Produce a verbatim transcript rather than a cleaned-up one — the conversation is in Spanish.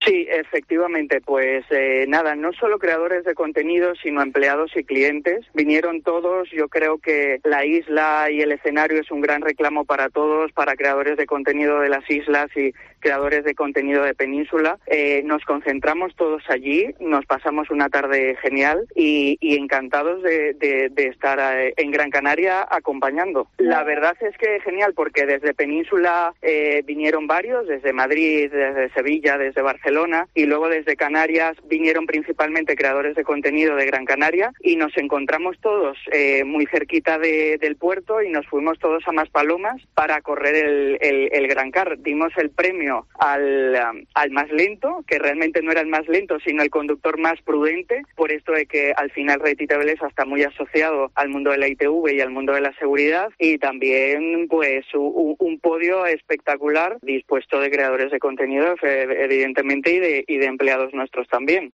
Sí, efectivamente, pues eh, nada, no solo creadores de contenido, sino empleados y clientes. Vinieron todos, yo creo que la isla y el escenario es un gran reclamo para todos, para creadores de contenido de las islas y creadores de contenido de península. Eh, nos concentramos todos allí, nos pasamos una tarde genial y, y encantados de, de, de estar en Gran Canaria acompañando. La verdad es que genial, porque desde península eh, vinieron varios, desde Madrid, desde Sevilla, desde Barcelona, y luego desde Canarias vinieron principalmente creadores de contenido de Gran Canaria, y nos encontramos todos eh, muy cerquita de, del puerto, y nos fuimos todos a Maspalomas para correr el, el, el Gran Car. Dimos el premio al, um, al más lento, que realmente no era el más lento, sino el conductor más prudente, por esto de que al final Redditable está muy asociado al mundo de la I T V y al mundo de la seguridad, y también pues un, un podio espectacular dispuesto de creadores de contenido, evidentemente, y de, y de empleados nuestros también.